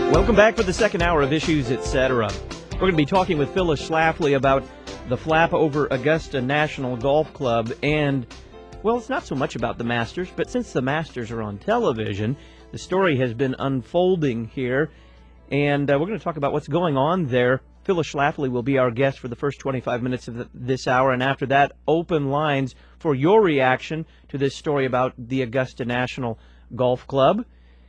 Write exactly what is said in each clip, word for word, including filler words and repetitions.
Welcome back for the second hour of Issues, et cetera. We're going to be talking with Phyllis Schlafly about the flap over Augusta National Golf Club and, well, it's not so much about the Masters, but since the Masters are on television, the story has been unfolding here, and uh, we're going to talk about what's going on there. Phyllis Schlafly will be our guest for the first twenty-five minutes of the, this hour, and after that, open lines for your reaction to this story about the Augusta National Golf Club.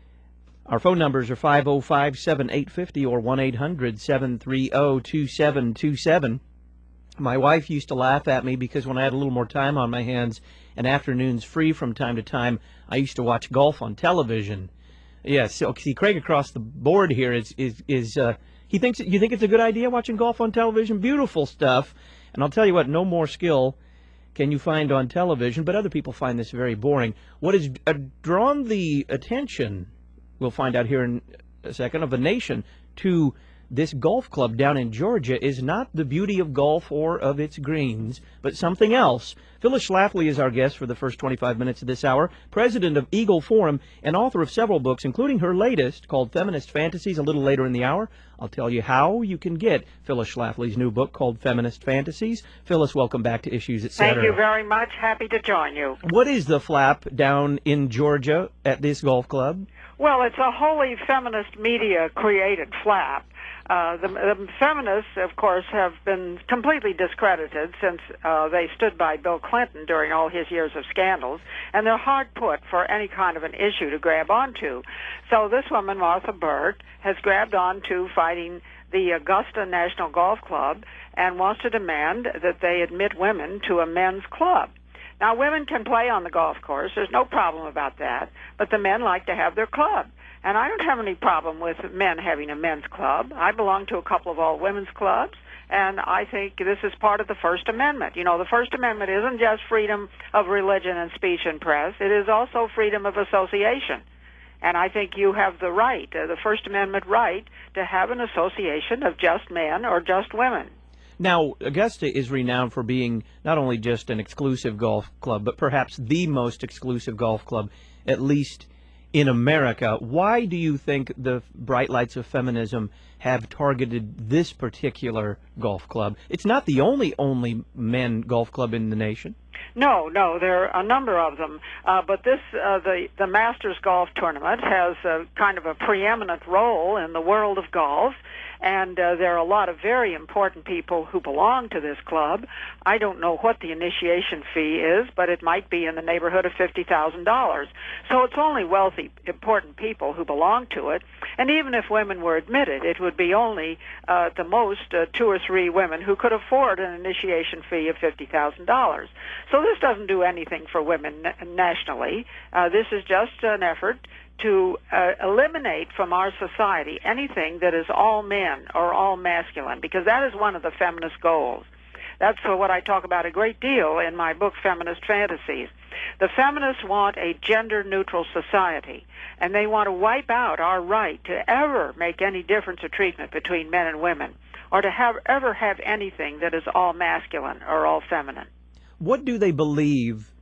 Our phone numbers are five oh five, seven eight five oh or one eight hundred, seven three oh, two seven two seven. My wife used to laugh at me because when I had a little more time on my hands and afternoons free from time to time, I used to watch golf on television. Yes, so see, Craig across the board here is, is, is uh, he thinks, you think it's a good idea watching golf on television? Beautiful stuff. And I'll tell you what, no more skill can you find on television, but other people find this very boring. What has uh, drawn the attention, we'll find out here in a second, of a nation to this golf club down in Georgia is not the beauty of golf or of its greens, but something else. Phyllis Schlafly is our guest for the first twenty-five minutes of this hour, president of Eagle Forum and author of several books, including her latest called Feminist Fantasies. A little later in the hour, I'll tell you how you can get Phyllis Schlafly's new book called Feminist Fantasies. Phyllis, welcome back to Issues, et cetera. Thank you very much. Happy to join you. What is the flap down in Georgia at this golf club? Well, it's a wholly feminist media-created flap. Uh, the, the feminists, of course, have been completely discredited since uh, they stood by Bill Clinton during all his years of scandals, and they're hard put for any kind of an issue to grab onto. So this woman, Martha Burt, has grabbed onto fighting the Augusta National Golf Club and wants to demand that they admit women to a men's club. Now, women can play on the golf course. There's no problem about that. But the men like to have their club. And I don't have any problem with men having a men's club. I belong to a couple of all-women's clubs, and I think this is part of the First Amendment. You know, the First Amendment isn't just freedom of religion and speech and press. It is also freedom of association. And I think you have the right, uh, the First Amendment right, to have an association of just men or just women. Now, Augusta is renowned for being not only just an exclusive golf club, but perhaps the most exclusive golf club, at least in America. Why do you think the bright lights of feminism have targeted this particular golf club? It's not the only, only men golf club in the nation. No, no, there are a number of them, uh, but this, uh, the, the Masters Golf Tournament has a, kind of a preeminent role in the world of golf, and uh, there are a lot of very important people who belong to this club. I don't know what the initiation fee is, but it might be in the neighborhood of fifty thousand dollars. So it's only wealthy, important people who belong to it, and even if women were admitted, it would be only uh, at the most uh, two or three women who could afford an initiation fee of fifty thousand dollars. So this doesn't do anything for women nationally. Uh, this is just an effort to uh, eliminate from our society anything that is all men or all masculine, because that is one of the feminist goals. That's what I talk about a great deal in my book, Feminist Fantasies. The feminists want a gender-neutral society, and they want to wipe out our right to ever make any difference of treatment between men and women, or to have ever have anything that is all masculine or all feminine. What do they believe?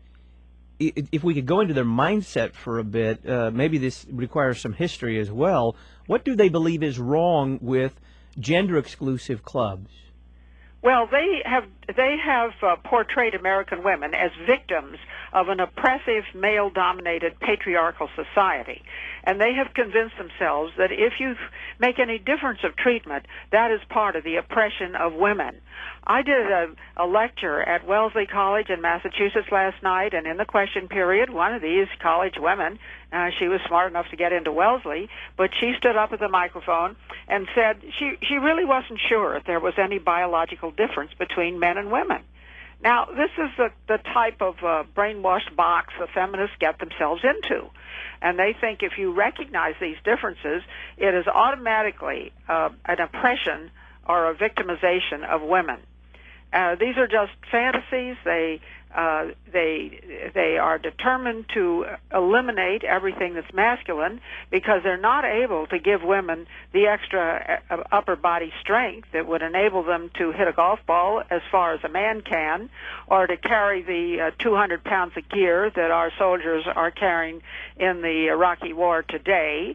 If we could go into their mindset for a bit, uh, maybe this requires some history as well. What do they believe is wrong with gender-exclusive clubs? Well, they have they have uh, portrayed American women as victims of an oppressive, male-dominated, patriarchal society. And they have convinced themselves that if you make any difference of treatment, that is part of the oppression of women. I did a, a lecture at Wellesley College in Massachusetts last night, and in the question period, one of these college women, uh, she was smart enough to get into Wellesley, but she stood up at the microphone and said she, she really wasn't sure if there was any biological difference between men and women. Now, this is the, the type of uh, brainwashed box the feminists get themselves into. And they think if you recognize these differences, it is automatically uh, an oppression or a victimization of women. Uh, these are just fantasies. They uh, they they are determined to eliminate everything that's masculine because they're not able to give women the extra uh, upper body strength that would enable them to hit a golf ball as far as a man can, or to carry the uh, two hundred pounds of gear that our soldiers are carrying in the Iraqi war today.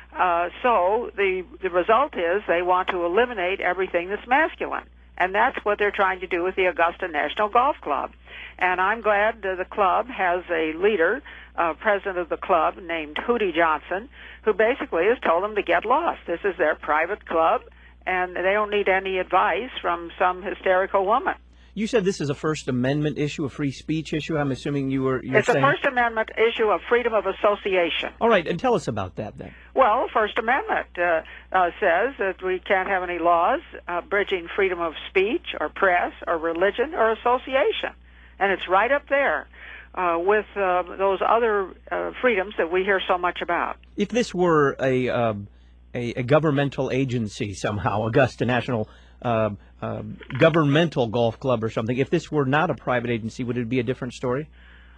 Uh, so the the result is they want to eliminate everything that's masculine. And that's what they're trying to do with the Augusta National Golf Club. And I'm glad uh, the club has a leader, uh, president of the club, named Hootie Johnson, who basically has told them to get lost. This is their private club, and they don't need any advice from some hysterical woman. You said this is a First Amendment issue, a free speech issue. I'm assuming you were you're it's saying... a First Amendment issue of freedom of association. All right, and tell us about that then. Well, First Amendment uh, uh, says that we can't have any laws uh, bridging freedom of speech or press or religion or association. And it's right up there uh, with uh, those other uh, freedoms that we hear so much about. If this were a, uh, a, a governmental agency somehow, Augusta National uh, uh, Governmental Golf Club or something, if this were not a private agency, would it be a different story?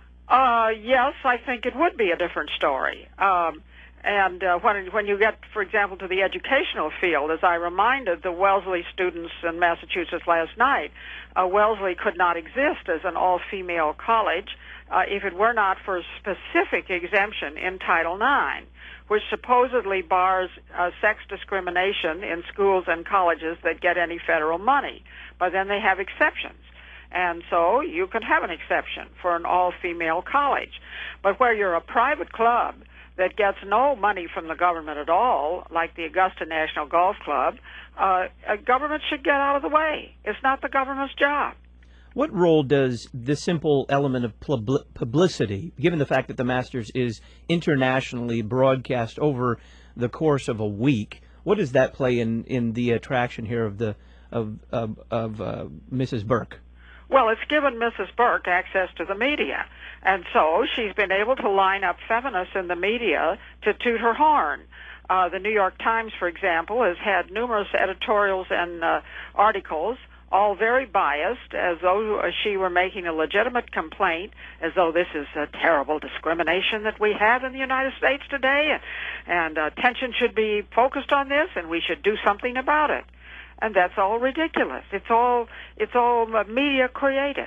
Uh, yes, I think it would be a different story. Um, and uh, when when you get, for example, to the educational field, as I reminded the Wellesley students in Massachusetts last night, uh, Wellesley could not exist as an all-female college uh, if it were not for a specific exemption in Title nine, which supposedly bars uh, sex discrimination in schools and colleges that get any federal money. But then they have exceptions. And so you can have an exception for an all-female college. But where you're a private club that gets no money from the government at all, like the Augusta National Golf Club, uh, a government should get out of the way. It's not the government's job. What role does the simple element of publicity, given the fact that the Masters is internationally broadcast over the course of a week, what does that play in, in the attraction here of the of of, of uh, Missus Burke? Well, it's given Missus Burke access to the media, and so she's been able to line up feminists in the media to toot her horn. Uh, the New York Times, for example, has had numerous editorials and uh, articles, all very biased, as though she were making a legitimate complaint, as though this is a terrible discrimination that we have in the United States today, and, and uh, attention should be focused on this, and we should do something about it. And that's all ridiculous. It's all it's all media created.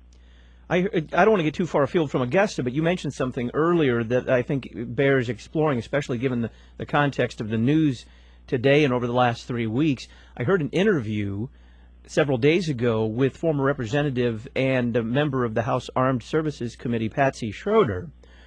I I don't want to get too far afield from Augusta, but you mentioned something earlier that I think bears exploring, especially given the, the context of the news today and over the last three weeks. I heard an interview several days ago with former representative and a member of the House Armed Services Committee, Patsy Schroeder,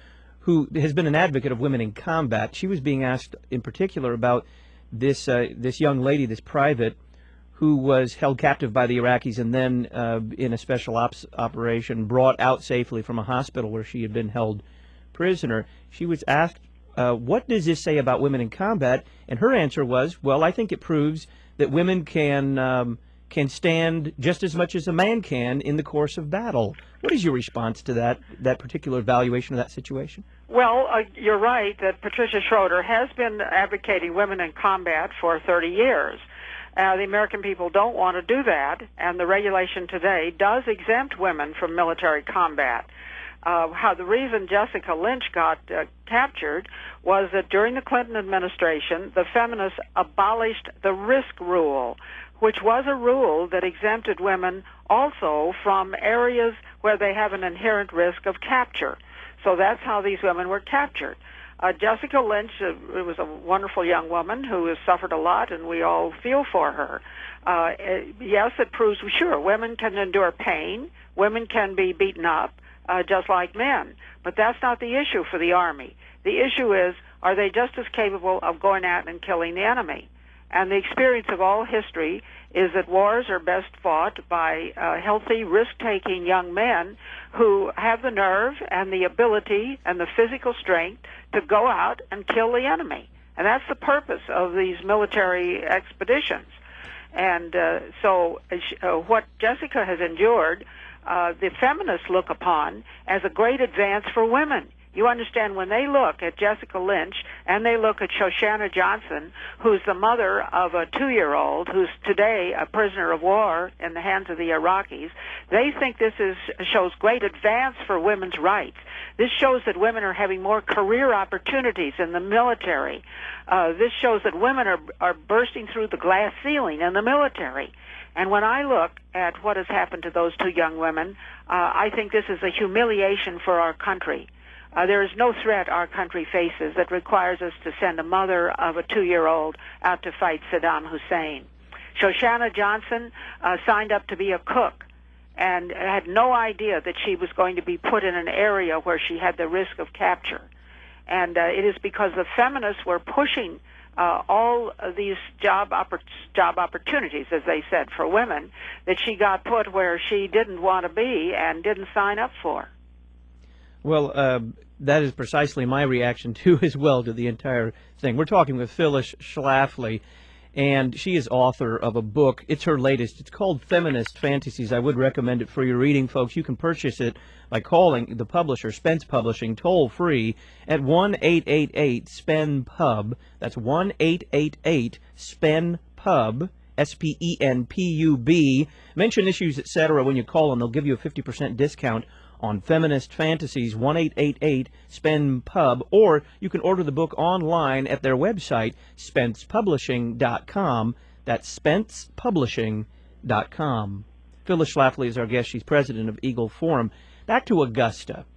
who has been an advocate of women in combat. She was being asked in particular about this uh, this young lady, this private, who was held captive by the Iraqis and then uh, in a special ops operation brought out safely from a hospital where she had been held prisoner. She was asked, uh, what does this say about women in combat? And her answer was, well, I think it proves that women can um, can stand just as much as a man can in the course of battle. What is your response to that, that particular evaluation of that situation? Well, uh, you're right that Patricia Schroeder has been advocating women in combat for thirty years. Uh, the American people don't want to do that, and the regulation today does exempt women from military combat. Uh, how the reason Jessica Lynch got uh, captured was that during the Clinton administration, the feminists abolished the risk rule, which was a rule that exempted women also from areas where they have an inherent risk of capture. So that's how these women were captured. Uh, Jessica Lynch uh, was a wonderful young woman who has suffered a lot, and we all feel for her. Uh, yes, it proves, sure, women can endure pain. Women can be beaten up, uh, just like men. But that's not the issue for the Army. The issue is, are they just as capable of going out and killing the enemy? And the experience of all history is that wars are best fought by uh, healthy, risk-taking young men who have the nerve and the ability and the physical strength to go out and kill the enemy. And that's the purpose of these military expeditions. And uh, so uh, what Jessica has endured, uh, the feminists look upon as a great advance for women. You understand, when they look at Jessica Lynch and they look at Shoshana Johnson, who's the mother of a two-year-old who's today a prisoner of war in the hands of the Iraqis, they think this is shows great advance for women's rights. This shows that women are having more career opportunities in the military. Uh, this shows that women are, are bursting through the glass ceiling in the military. And when I look at what has happened to those two young women, uh, I think this is a humiliation for our country. Uh, there is no threat our country faces that requires us to send a mother of a two-year-old out to fight Saddam Hussein. Shoshana Johnson uh, signed up to be a cook and had no idea that she was going to be put in an area where she had the risk of capture. And uh, it is because the feminists were pushing uh, all of these job oppor- job opportunities, as they said, for women, that she got put where she didn't want to be and didn't sign up for. Well, uh, that is precisely my reaction, too, as well, to the entire thing. We're talking with Phyllis Schlafly, and she is author of a book. It's her latest. It's called Feminist Fantasies. I would recommend it for your reading, folks. You can purchase it by calling the publisher, Spence Publishing, toll-free at one eight eight eight S P E N P U B. That's one eight eight eight S P E N P U B, S P E N P U B. Mention issues, et cetera when you call, and they'll give you a fifty percent discount on Feminist Fantasies, one eight eight eight S P E N P U B, or you can order the book online at their website, spence publishing dot com. That's spence publishing dot com. Phyllis Schlafly is our guest. She's president of Eagle Forum. Back to Augusta.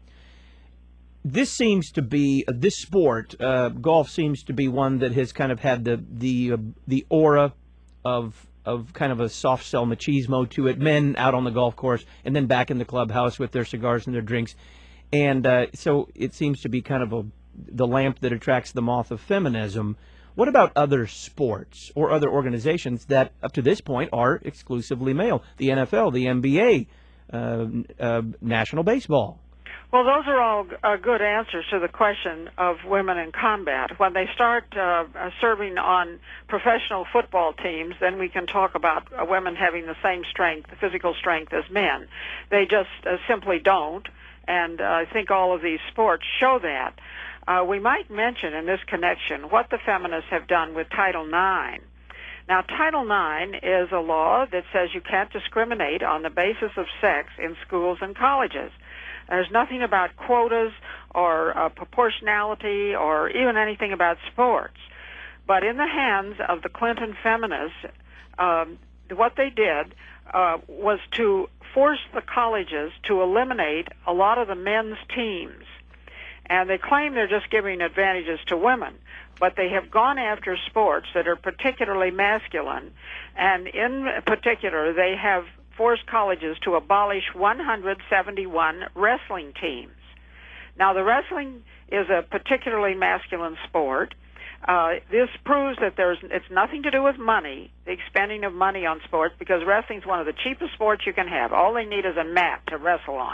This seems to be, uh, this sport, uh, golf seems to be one that has kind of had the the uh, the aura of of kind of a soft sell machismo to it, men out on the golf course and then back in the clubhouse with their cigars and their drinks. And uh, so it seems to be kind of a, the lamp that attracts the moth of feminism. What about other sports or other organizations that up to this point are exclusively male? The N F L, the N B A, uh, uh, National Baseball. Well, those are all uh, good answers to the question of women in combat. When they start uh, serving on professional football teams, then we can talk about uh, women having the same strength, physical strength as men. They just uh, simply don't, and uh, I think all of these sports show that. Uh, we might mention in this connection what the feminists have done with Title nine. Now, Title nine is a law that says you can't discriminate on the basis of sex in schools and colleges. There's nothing about quotas or uh, proportionality or even anything about sports. But in the hands of the Clinton feminists, um, what they did uh, was to force the colleges to eliminate a lot of the men's teams. And they claim they're just giving advantages to women, but they have gone after sports that are particularly masculine, and in particular they have forced colleges to abolish one hundred seventy-one wrestling teams. Now, the wrestling is a particularly masculine sport. Uh, this proves that there's it's nothing to do with money, the expending of money on sports, because wrestling is one of the cheapest sports you can have. All they need is a mat to wrestle on.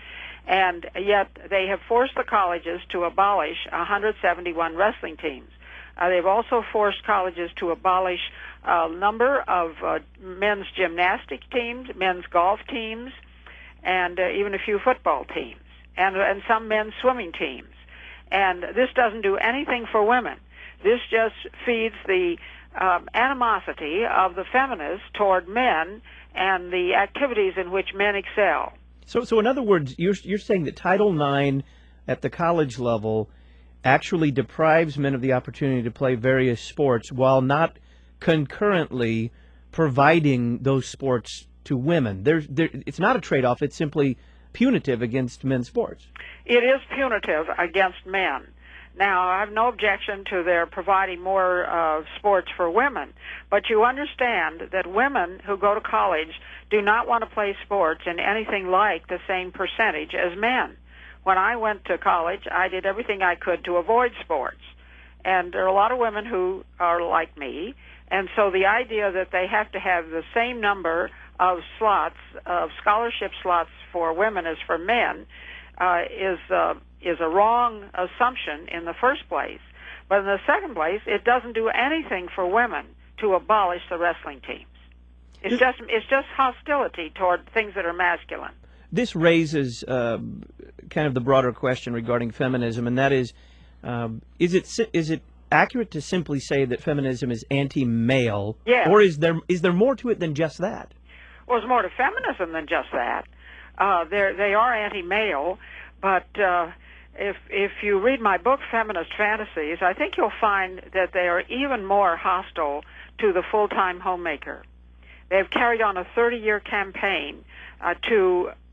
And yet they have forced the colleges to abolish one hundred seventy-one wrestling teams. Uh, they've also forced colleges to abolish a number of uh, men's gymnastic teams, men's golf teams, and uh, even a few football teams, and, and some men's swimming teams. And this doesn't do anything for women. This just feeds the um, animosity of the feminists toward men and the activities in which men excel. So, so in other words, you're you're saying that Title nine at the college level actually deprives men of the opportunity to play various sports while not concurrently providing those sports to women. There's, there, it's not a trade-off. It's simply punitive against men's sports. It is punitive against men. Now, I have no objection to their providing more uh, sports for women, but you understand that women who go to college do not want to play sports in anything like the same percentage as men. When I went to college, I did everything I could to avoid sports. And there are a lot of women who are like me, and so the idea that they have to have the same number of slots, of scholarship slots for women as for men, uh, is uh, is a wrong assumption in the first place. But in the second place, it doesn't do anything for women to abolish the wrestling teams. It's just it's just hostility toward things that are masculine. This raises uh, kind of the broader question regarding feminism, and that is, um, is it is it accurate to simply say that feminism is anti-male, yes, or is there is there more to it than just that? Well, there's more to feminism than just that. Uh, they they are anti-male, but uh, if if you read my book, Feminist Fantasies, I think you'll find that they are even more hostile to the full-time homemaker. They've carried on a thirty-year campaign uh, to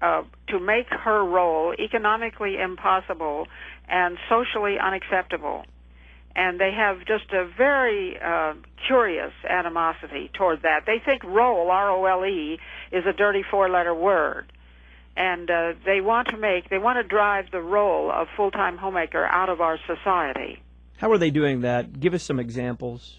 uh, to make her role economically impossible and socially unacceptable. And they have just a very uh, curious animosity toward that. They think role, R O L E, is a dirty four-letter word. And uh, they want to make, they want to drive the role of full-time homemaker out of our society. How are they doing that? Give us some examples.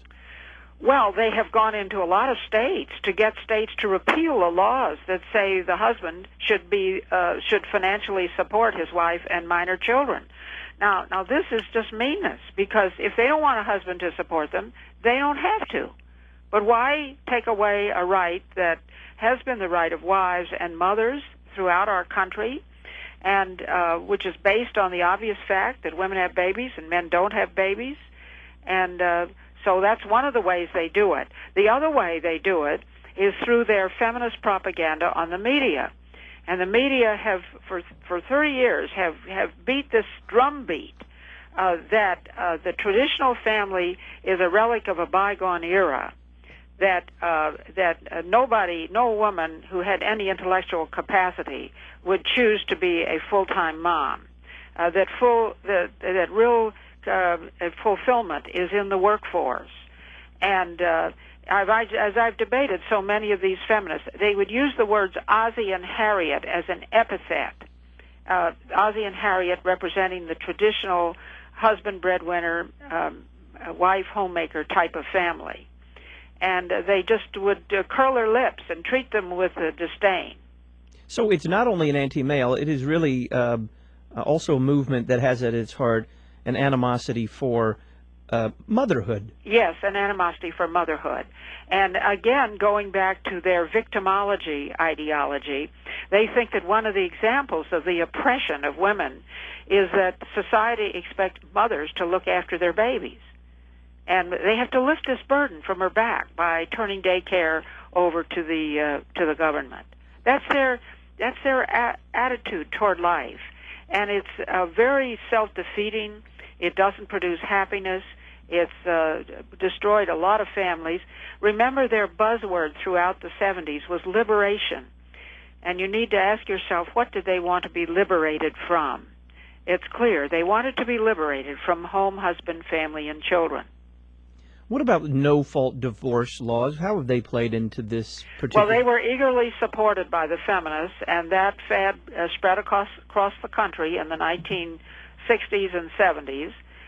Well, they have gone into a lot of states to get states to repeal the laws that say the husband should be uh, should financially support his wife and minor children. Now, now this is just meanness, because if they don't want a husband to support them, they don't have to. But why take away a right that has been the right of wives and mothers throughout our country, and uh, which is based on the obvious fact that women have babies and men don't have babies, and uh, so that's one of the ways they do it. The other way they do it is through their feminist propaganda on the media. And the media have, for for thirty years, have, have beat this drumbeat uh, that uh, the traditional family is a relic of a bygone era, that uh, that uh, nobody, no woman who had any intellectual capacity would choose to be a full-time mom, uh, that full that, that real uh, fulfillment is in the workforce. And uh, I've, I, as I've debated so many of these feminists, they would use the words Ozzie and Harriet as an epithet. Uh, Ozzie and Harriet representing the traditional husband, breadwinner, um, wife, homemaker type of family. And uh, they just would uh, curl their lips and treat them with uh, disdain. So it's not only an anti-male, it is really uh, also a movement that has at its heart an animosity for Uh, motherhood. Yes, an animosity for motherhood. And again, going back to their victimology ideology, they think that one of the examples of the oppression of women is that society expects mothers to look after their babies. And they have to lift this burden from her back by turning daycare over to the uh, to the government. That's their that's their a- attitude toward life. And it's uh, very self-defeating. It doesn't produce happiness. It's uh, destroyed a lot of families. Remember, their buzzword throughout the seventies was liberation. And you need to ask yourself, what did they want to be liberated from? It's clear. They wanted to be liberated from home, husband, family, and children. What about no-fault divorce laws? How have they played into this particular... Well, they were eagerly supported by the feminists, and that fad uh, spread across, across the country in the nineteen sixties and seventies.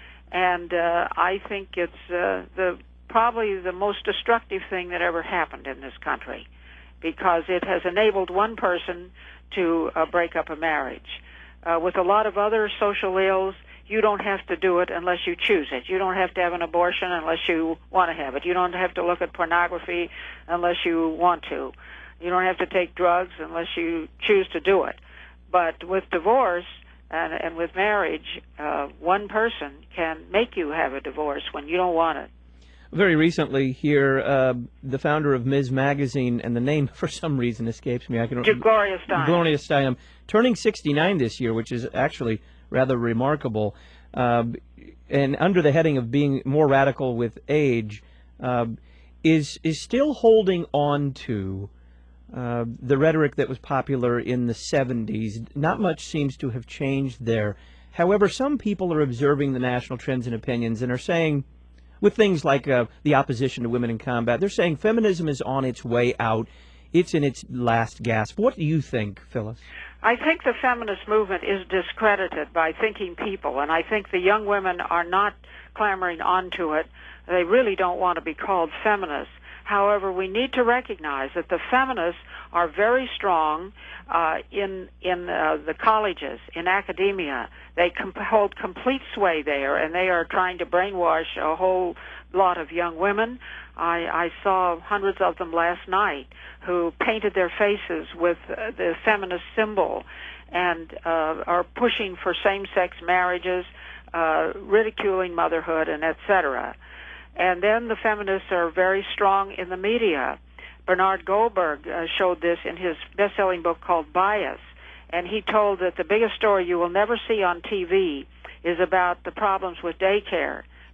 And uh, I think it's uh, the probably the most destructive thing that ever happened in this country, because it has enabled one person to uh, break up a marriage. Uh, with a lot of other social ills, you don't have to do it unless you choose it. You don't have to have an abortion unless you want to have it. You don't have to look at pornography unless you want to. You don't have to take drugs unless you choose to do it. But with divorce, And, and with marriage, uh, one person can make you have a divorce when you don't want it. Very recently here, uh, the founder of Miz Magazine, and the name for some reason escapes me. I can Gloria Steinem. Gloria Steinem, turning sixty-nine this year, which is actually rather remarkable. Uh, and under the heading of being more radical with age, uh, is is still holding on to Uh, the rhetoric that was popular in the seventies. Not much seems to have changed there. However, some people are observing the national trends and opinions and are saying, with things like uh, the opposition to women in combat, they're saying feminism is on its way out. It's in its last gasp. What do you think, Phyllis? I think the feminist movement is discredited by thinking people, and I think the young women are not clamoring onto it. They really don't want to be called feminists. However, we need to recognize that the feminists are very strong uh, in in uh, the colleges, in academia. They com- hold complete sway there, and they are trying to brainwash a whole lot of young women. I, I saw hundreds of them last night who painted their faces with uh, the feminist symbol and uh, are pushing for same-sex marriages, uh, ridiculing motherhood, and et cetera. And then the feminists are very strong in the media. Bernard Goldberg uh, showed this in his best-selling book called Bias, and he told that the biggest story you will never see on T V is about the problems with daycare.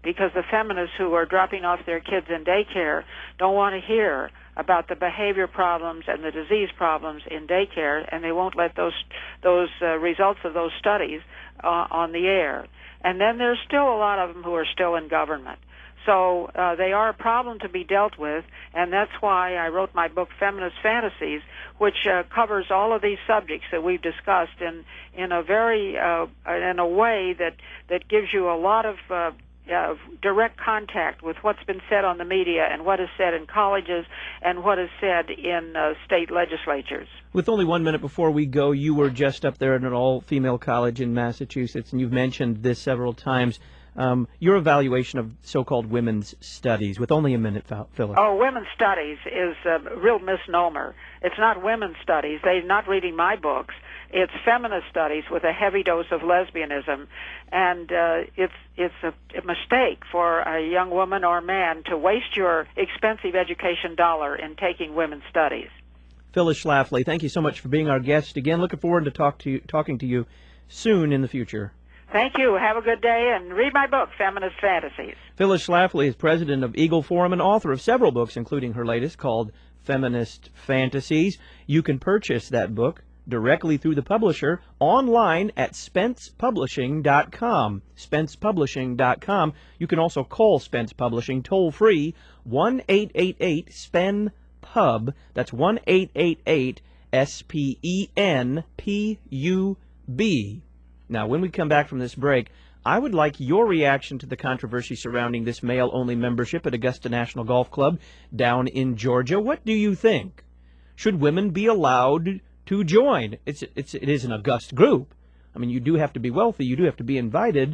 because the feminists who are dropping off their kids in daycare don't want to hear about the behavior problems and the disease problems in daycare, and they won't let those those uh, results of those studies uh, on the air. And then there's still a lot of them who are still in government. So uh, they are a problem to be dealt with, and that's why I wrote my book, Feminist Fantasies, which uh, covers all of these subjects that we've discussed in in a very uh, in a way that that gives you a lot of uh, uh, direct contact with what's been said on the media and what is said in colleges and what is said in uh, state legislatures. With only one minute before we go, you were just up there at an all-female college in Massachusetts, and you've mentioned this several times. Um, your evaluation of so-called women's studies, with only a minute, Phyllis. Oh, women's studies is a real misnomer. It's not women's studies. They're not reading my books. It's feminist studies with a heavy dose of lesbianism, and uh, it's it's a, a mistake for a young woman or man to waste your expensive education dollar in taking women's studies. Phyllis Schlafly, thank you so much for being our guest again. Looking forward to talk to you, talking to you soon in the future. Thank you. Have a good day, and read my book, Feminist Fantasies. Phyllis Schlafly is president of Eagle Forum and author of several books, including her latest called Feminist Fantasies. You can purchase that book directly through the publisher online at spence publishing dot com. spence publishing dot com. You can also call Spence Publishing toll-free, one eight eight eight S P E N P U B. That's one eight eight eight S P E N P U B. Now, when we come back from this break, I would like your reaction to the controversy surrounding this male-only membership at Augusta National Golf Club down in Georgia. What do you think? Should women be allowed to join? It's, it's, it is an august group. I mean, you do have to be wealthy. You do have to be invited.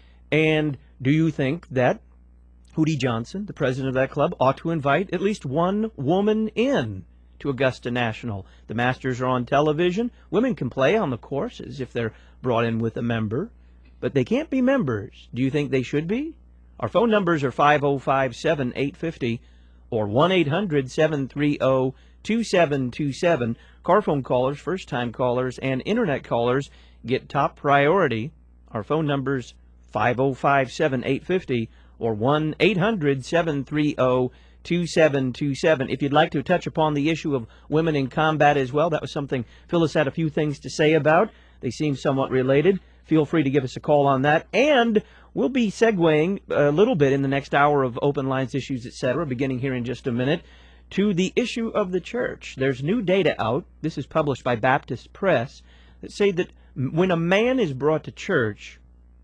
And do you think that Hootie Johnson, the president of that club, ought to invite at least one woman in to Augusta National? The Masters are on television. Women can play on the courses if they're brought in with a member, but they can't be members. Do you think they should be? Our phone numbers are five oh five, seven eight five oh or one eight hundred, seven three oh, two seven two seven. Car phone callers, first-time callers, and Internet callers get top priority. Our phone numbers five oh five, seven eight five oh or one eight hundred, seven three oh, two seven two seven. If you'd like to touch upon the issue of women in combat as well, that was something Phyllis had a few things to say about. They seem somewhat related. Feel free to give us a call on that. And we'll be segueing a little bit in the next hour of Open Lines, Issues, et cetera, beginning here in just a minute, to the issue of the church. There's new data out, this is published by Baptist Press, that say that when a man is brought to church,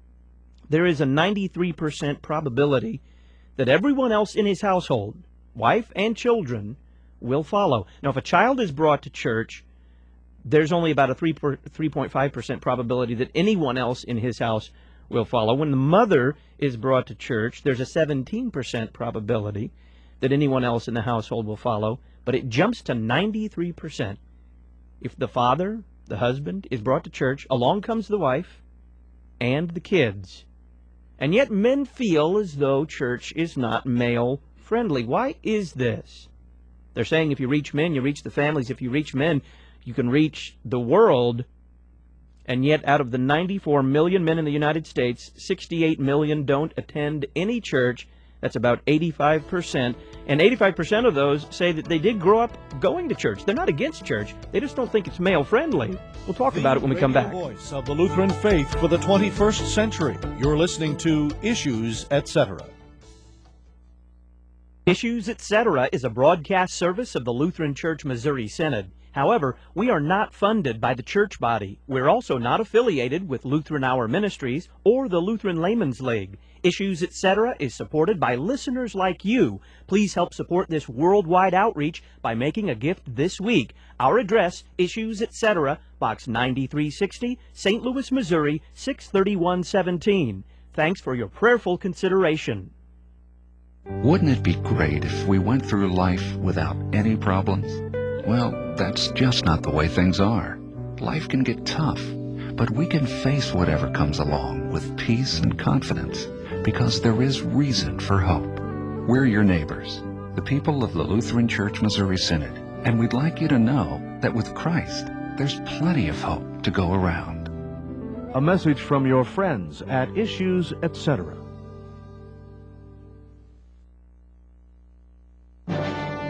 there is a ninety-three percent probability that everyone else in his household, wife and children, will follow. Now, if a child is brought to church, there's only about a three point five percent probability that anyone else in his house will follow. When the mother is brought to church, there's a seventeen percent probability that anyone else in the household will follow, but it jumps to ninety-three percent. If the father, the husband, is brought to church, along comes the wife and the kids. And yet men feel as though church is not male-friendly. Why is this? They're saying if you reach men, you reach the families. If you reach men, you can reach the world. And yet out of the ninety-four million men in the United States, sixty-eight million don't attend any church. That's about eighty-five percent. And eighty-five percent of those say that they did grow up going to church. They're not against church. They just don't think it's male-friendly. We'll talk about it when we come back. The voice of the Lutheran faith for the twenty-first century. You're listening to Issues, et cetera. Issues, et cetera is a broadcast service of the Lutheran Church Missouri Synod. However, we are not funded by the church body. We're also not affiliated with Lutheran Hour Ministries or the Lutheran Layman's League. Issues, et cetera is supported by listeners like you. Please help support this worldwide outreach by making a gift this week. Our address, Issues, et cetera, Box ninety-three sixty, Saint Louis, Missouri, six thirty-one seventeen. Thanks for your prayerful consideration. Wouldn't it be great if we went through life without any problems? Well, that's just not the way things are. Life can get tough, but we can face whatever comes along with peace and confidence, because there is reason for hope. We're your neighbors, the people of the Lutheran Church Missouri Synod, and we'd like you to know that with Christ, there's plenty of hope to go around. A message from your friends at Issues, et cetera.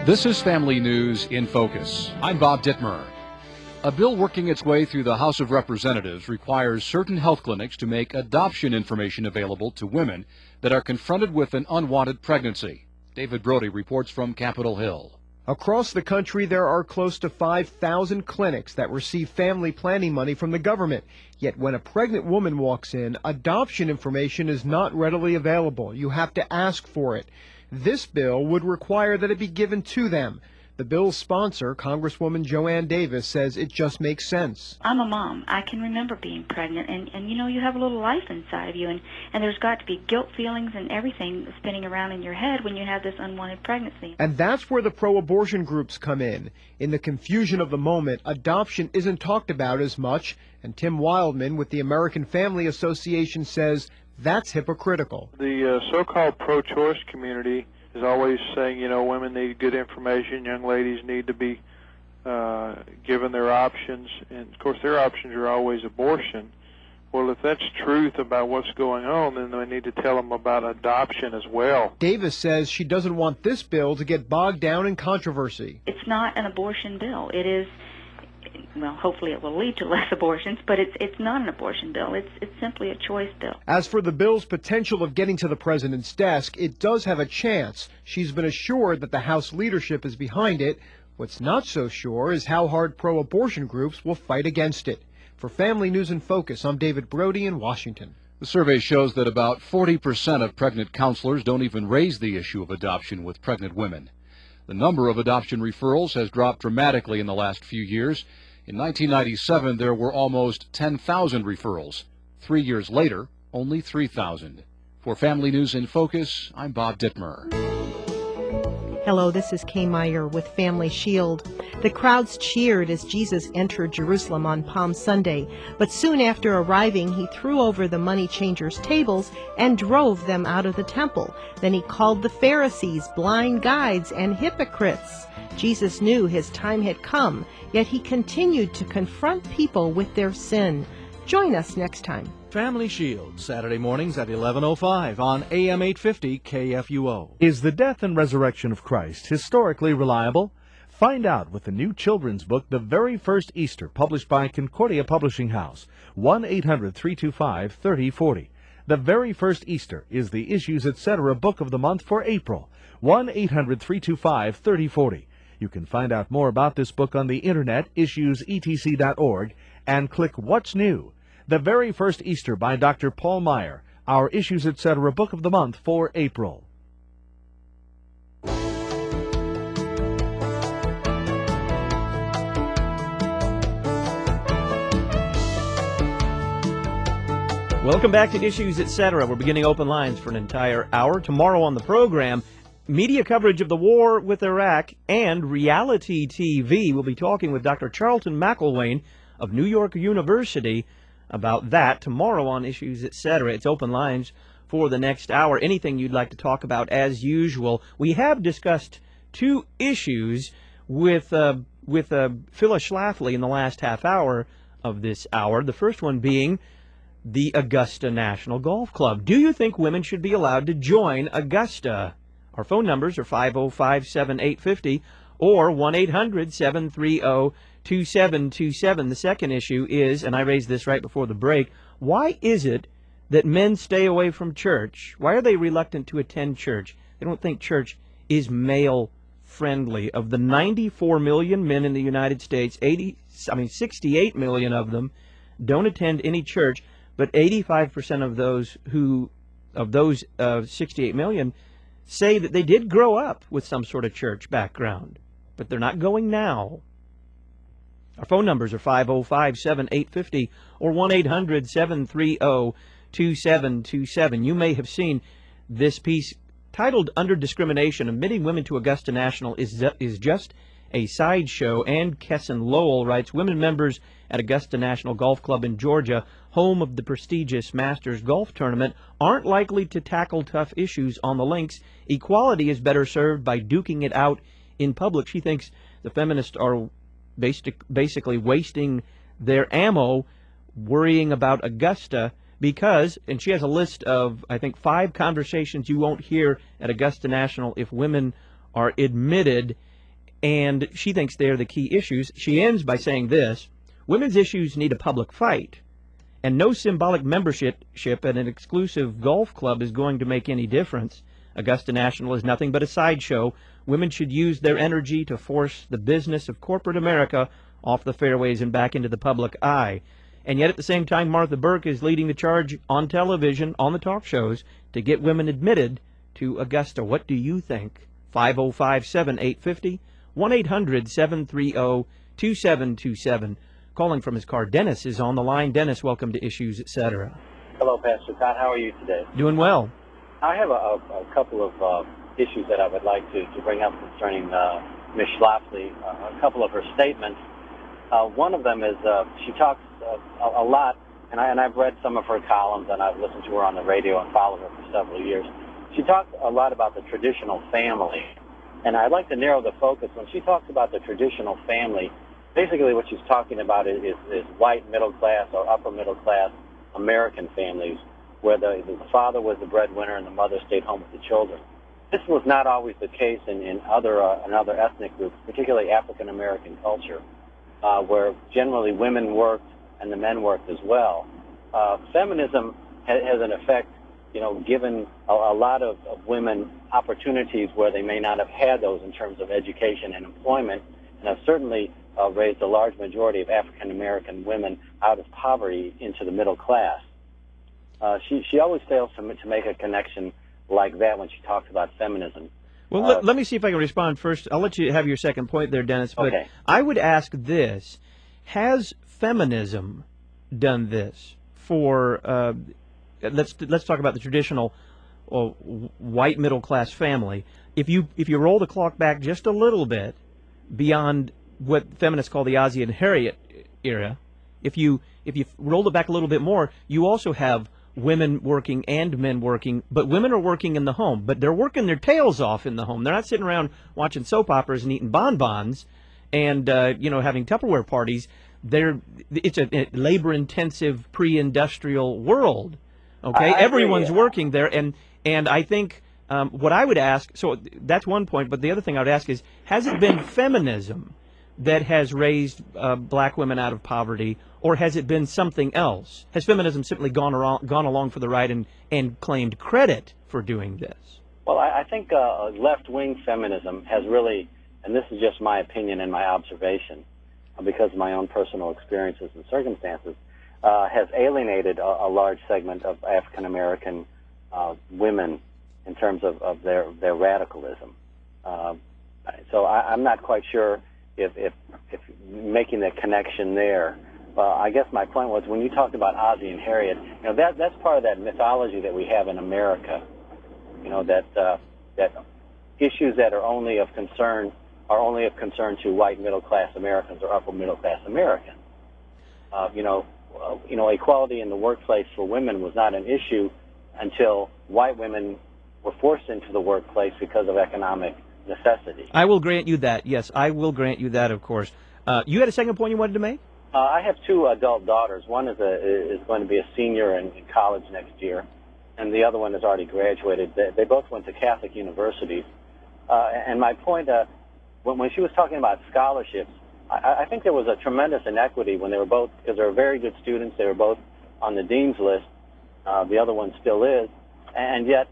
This is Family News in Focus. I'm Bob Dittmer. A bill working its way through the House of Representatives requires certain health clinics to make adoption information available to women that are confronted with an unwanted pregnancy. David Brody reports from Capitol Hill. Across the country, there are close to five thousand clinics that receive family planning money from the government. Yet when a pregnant woman walks in, adoption information is not readily available. You have to ask for it. This bill would require that it be given to them. The bill's sponsor, Congresswoman Joanne Davis, says it just makes sense. I'm a mom. I can remember being pregnant, and, and you know, you have a little life inside of you, and, and there's got to be guilt feelings and everything spinning around in your head when you have this unwanted pregnancy. And that's where the pro-abortion groups come in. In the confusion of the moment, adoption isn't talked about as much, and Tim Wildman with the American Family Association says that's hypocritical. The uh, so-called pro-choice community is always saying, you know, women need good information, young ladies need to be uh, given their options, and of course their options are always abortion. Well, if that's truth about what's going on, then we need to tell them about adoption as well. Davis says she doesn't want this bill to get bogged down in controversy. It's not an abortion bill. It is, well, hopefully it will lead to less abortions, but it's it's not an abortion bill. It's it's simply a choice bill. As for the bill's potential of getting to the president's desk, it does have a chance. She's been assured that the House leadership is behind it. What's not so sure is how hard pro-abortion groups will fight against it. For Family News in Focus, I'm David Brody in Washington. The survey shows that about forty percent of pregnant counselors don't even raise the issue of adoption with pregnant women. The number of adoption referrals has dropped dramatically in the last few years. In nineteen ninety-seven, there were almost ten thousand referrals. Three years later, only three thousand. For Family News in Focus, I'm Bob Dittmer. Hello, this is Kay Meyer with Family Shield. The crowds cheered as Jesus entered Jerusalem on Palm Sunday, but soon after arriving, he threw over the money changers' tables and drove them out of the temple. Then he called the Pharisees blind guides and hypocrites. Jesus knew his time had come, yet he continued to confront people with their sin. Join us next time. Family Shield, Saturday mornings at eleven oh five on A M eight fifty K F U O. Is the death and resurrection of Christ historically reliable? Find out with the new children's book, The Very First Easter, published by Concordia Publishing House. one eight hundred, three two five, three oh four oh. The Very First Easter is the Issues Etc. book of the month for April. one eight hundred, three two five, three oh four oh. You can find out more about this book on the internet, issues e t c dot org, and click What's New. The Very First Easter by Doctor Paul Meyer, our Issues Etc. book of the month for April. Welcome back to Issues Etc. We're beginning open lines for an entire hour. Tomorrow on the program, media coverage of the war with Iraq and reality T V. We'll be talking with Doctor Charlton McElwain of New York University about that tomorrow on Issues Etc. It's open lines for the next hour. Anything you'd like to talk about, as usual. We have discussed two issues with uh, with uh, Phyllis Schlafly in the last half hour of this hour. The first one being the Augusta National Golf Club. Do you think women should be allowed to join Augusta? Our phone numbers are five oh five, seven eight five oh or one eight hundred, seven three zero, two seven two seven. The second issue is, and I raised this right before the break, why is it that men stay away from church? Why are they reluctant to attend church? They don't think church is male-friendly. Of the ninety-four million men in the United States, eighty, I mean sixty-eight million of them don't attend any church, but eighty-five percent of those who, of those uh, sixty-eight million, say that they did grow up with some sort of church background, but they're not going now. Our phone numbers are five oh five, seven eight five oh or one eight hundred, seven three zero, two seven two seven. You may have seen this piece titled Under Discrimination, Admitting Women to Augusta National is, is Just a Sideshow. And Kesson Lowell writes, women members at Augusta National Golf Club in Georgia, home of the prestigious Masters Golf Tournament, aren't likely to tackle tough issues on the links. Equality is better served by duking it out in public. She thinks the feminists are basic, basically wasting their ammo worrying about Augusta because, and she has a list of, I think, five conversations you won't hear at Augusta National if women are admitted. and she thinks they're the key issues. She ends by saying this: women's issues need a public fight, and no symbolic membership at an exclusive golf club is going to make any difference. Augusta National is nothing but a sideshow. Women should use their energy to force the business of corporate America off the fairways and back into the public eye. And yet at the same time, Martha Burke is leading the charge on television, on the talk shows, to get women admitted to Augusta. What do you think? five oh five, seven eight five oh, one eight hundred, seven three oh, two seven two seven. Calling from his car, Dennis is on the line. Dennis, welcome to Issues, et cetera. Hello, Pastor Todd. How are you today? Doing well. I have a, a, a couple of uh, issues that I would like to, to bring up concerning uh, Miz Schlafly, uh, a couple of her statements. Uh, one of them is uh, she talks uh, a, a lot, and, I, and I've read some of her columns, and I've listened to her on the radio and followed her for several years. She talks a lot about the traditional family, and I'd like to narrow the focus. When she talks about the traditional family, basically what she's talking about is, is, is white middle-class or upper-middle-class American families, where the, the father was the breadwinner and the mother stayed home with the children. This was not always the case in, in other uh, in other ethnic groups, particularly African American culture, uh, where generally women worked and the men worked as well. Uh, feminism has, has in effect, you know, given a, a lot of, of women opportunities where they may not have had those in terms of education and employment, and have certainly uh, raised a large majority of African American women out of poverty into the middle class. Uh, she, she always fails to, to make a connection like that when she talks about feminism. Well, uh, let, let me see if I can respond first. I'll let you have your second point there, Dennis. But okay. I would ask this: has feminism done this for? Uh, let's let's talk about the traditional uh, white middle class family. If you if you roll the clock back just a little bit beyond what feminists call the Ozzie and Harriet era, if you if you roll it back a little bit more, you also have women working and men working, but women are working in the home, but they're working their tails off in the home. They're not sitting around watching soap operas and eating bonbons and, uh, you know, having Tupperware parties. They're, it's a, a labor-intensive pre-industrial world, okay? I Everyone's agree. working there, and, and I think um, what I would ask, so that's one point, but the other thing I would ask is, has it been feminism that has raised uh, black women out of poverty, or has it been something else? Has feminism simply gone, around, gone along for the ride and, and claimed credit for doing this? Well, I, I think uh, left-wing feminism has really, and this is just my opinion and my observation, uh, because of my own personal experiences and circumstances, uh, has alienated a, a large segment of African-American uh, women in terms of, of their, their radicalism. Uh, so I, I'm not quite sure if, if, if making the connection there. Well, I guess my point was when you talked about Ozzie and Harriet, you know, that that's part of that mythology that we have in America. You know, that uh, that issues that are only of concern are only of concern to white middle class Americans or upper middle class Americans. Uh, you know, uh, you know, equality in the workplace for women was not an issue until white women were forced into the workplace because of economic necessity. I will grant you that. Yes, I will grant you that. Of course. Uh, you had a second point you wanted to make? Uh, I have two adult daughters. One is a, is going to be a senior in, in college next year, and the other one has already graduated. They, they both went to Catholic universities. Uh, and my point, uh, when, when she was talking about scholarships, I, I think there was a tremendous inequity when they were both, because they were very good students. They were both on the dean's list. Uh, the other one still is. And yet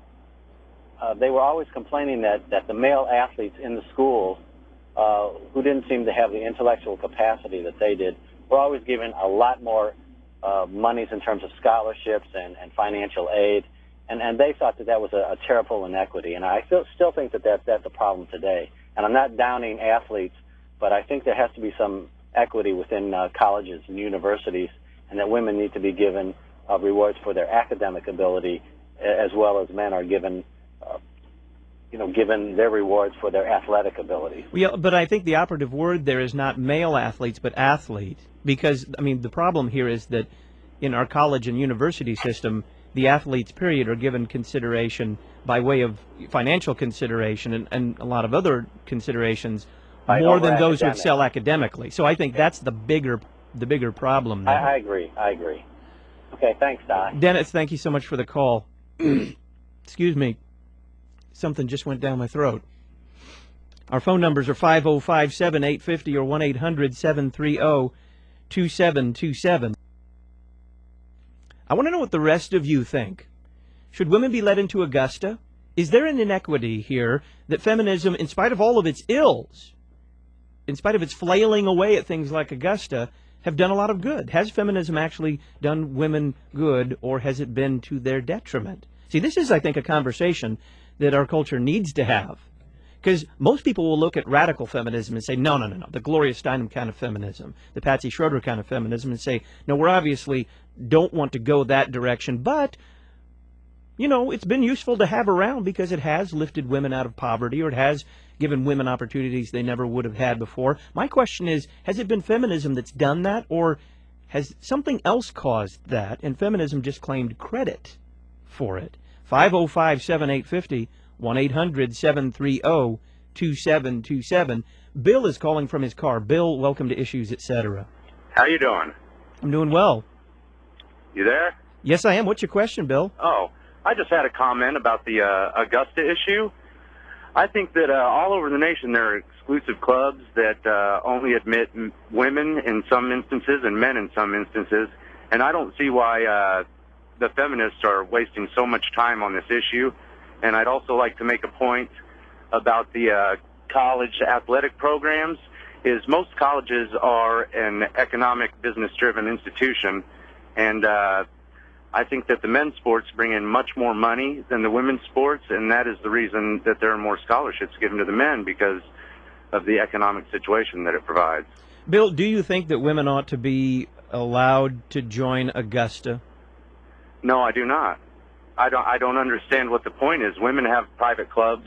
uh, they were always complaining that, that the male athletes in the schools uh, who didn't seem to have the intellectual capacity that they did were always given a lot more uh, monies in terms of scholarships and, and financial aid, and, and they thought that that was a, a terrible inequity. And I feel, still think that, that that's a problem today. And I'm not downing athletes, but I think there has to be some equity within uh, colleges and universities, and that women need to be given uh, rewards for their academic ability, as well as men are given uh, you know, given their rewards for their athletic ability. Yeah, but I think the operative word there is not male athletes, but athlete. Because, I mean, the problem here is that in our college and university system, the athletes, period, are given consideration by way of financial consideration and, and a lot of other considerations Right, more over than those who academic. excel academically. So I think that's the bigger the bigger problem there. I, I agree. I agree. Okay, thanks, Don. Dennis, thank you so much for the call. Excuse me. Something just went down my throat. Our phone numbers are five oh five, seven eight five oh or one eight hundred, seven three zero, two seven two seven. I want to know what the rest of you think. Should women be let into Augusta? Is there an inequity here that feminism, in spite of all of its ills, in spite of its flailing away at things like Augusta, have done a lot of good? Has feminism actually done women good, or has it been to their detriment? See, this is, I think, a conversation that our culture needs to have. Because most people will look at radical feminism and say, no, no, no, no, the Gloria Steinem kind of feminism, the Patsy Schroeder kind of feminism, and say, no, we're obviously don't want to go that direction, but, you know, it's been useful to have around because it has lifted women out of poverty, or it has given women opportunities they never would have had before. My question is, has it been feminism that's done that, or has something else caused that, and feminism just claimed credit for it? five oh five, seven eight five oh, one eight hundred, seven three zero, two seven two seven. Bill is calling from his car. Bill, welcome to Issues, et cetera. How you doing? I'm doing well. You there? Yes, I am. What's your question, Bill? Oh, I just had a comment about the uh, Augusta issue. I think that uh, all over the nation there are exclusive clubs that uh, only admit m- women in some instances and men in some instances, and I don't see why uh, the feminists are wasting so much time on this issue. And I'd also like to make a point about the uh, college athletic programs, is most colleges are an economic, business-driven institution, and uh, I think that the men's sports bring in much more money than the women's sports, and that is the reason that there are more scholarships given to the men, because of the economic situation that it provides. Bill, do you think that women ought to be allowed to join Augusta? No, I do not. I don't, I don't understand what the point is. Women have private clubs,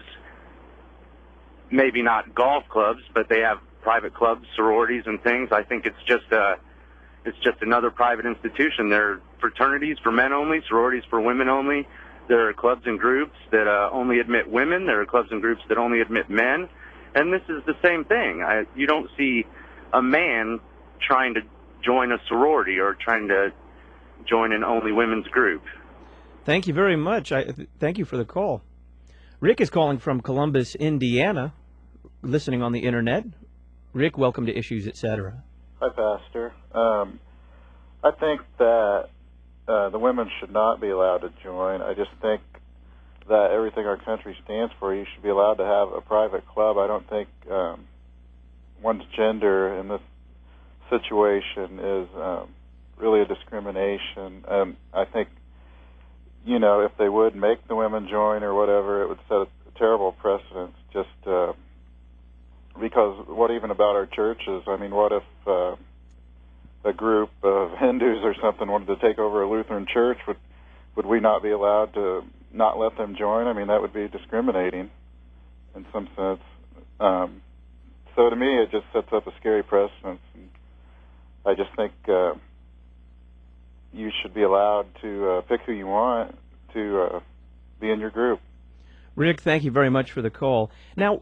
maybe not golf clubs, but they have private clubs, sororities, and things. I think it's just a, it's just another private institution. There are fraternities for men only, sororities for women only. There are clubs and groups that uh, only admit women. There are clubs and groups that only admit men. And this is the same thing. I, you don't see a man trying to join a sorority or trying to join an only women's group. Thank you very much. I th- thank you for the call. Rick is calling from Columbus, Indiana, listening on the internet. Rick, welcome to Issues, et cetera. Hi, Pastor. Um, I think that uh, the women should not be allowed to join. I just think that everything our country stands for, you should be allowed to have a private club. I don't think um, one's gender in this situation is um, really a discrimination. Um, I think, you know, if they would make the women join or whatever, it would set a terrible precedent. Just uh, because what even about our churches? I mean, what if uh, a group of Hindus or something wanted to take over a Lutheran church? Would would we not be allowed to not let them join? I mean, that would be discriminating in some sense. Um, so to me, it just sets up a scary precedent. And I just think uh, you should be allowed to uh, pick who you want to uh, be in your group. Rick, thank you very much for the call. Now,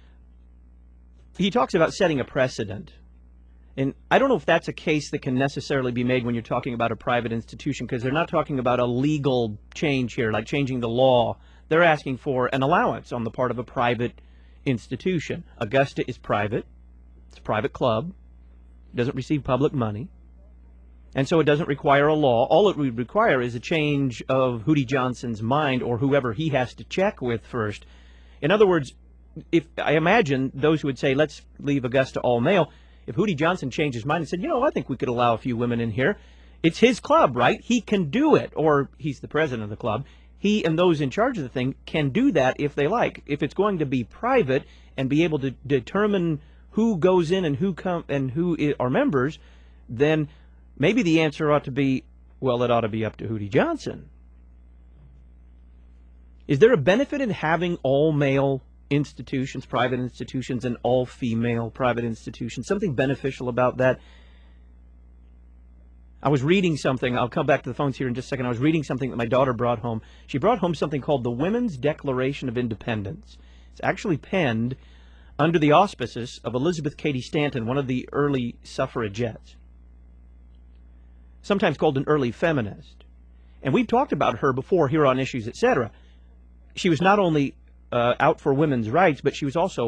he talks about setting a precedent. And I don't know if that's a case that can necessarily be made when you're talking about a private institution, because they're not talking about a legal change here, like changing the law. They're asking for an allowance on the part of a private institution. Augusta is private. It's a private club. It doesn't receive public money. And so it doesn't require a law. All it would require is a change of Hootie Johnson's mind, or whoever he has to check with first. In other words, if I imagine those who would say, let's leave Augusta all male, if Hootie Johnson changed his mind and said, you know, I think we could allow a few women in here, it's his club, right? He can do it. Or he's the president of the club. He and those in charge of the thing can do that if they like. If it's going to be private and be able to determine who goes in and who come and who are members, then maybe the answer ought to be, well, it ought to be up to Hootie Johnson. Is there a benefit in having all-male institutions, private institutions, and all-female private institutions? Something beneficial about that? I was reading something. I'll come back to the phones here in just a second. I was reading something that my daughter brought home. She brought home something called the Women's Declaration of Independence. It's actually penned under the auspices of Elizabeth Cady Stanton, one of the early suffragettes, sometimes called an early feminist. And we've talked about her before here on Issues, et cetera. She was not only uh, out for women's rights, but she was also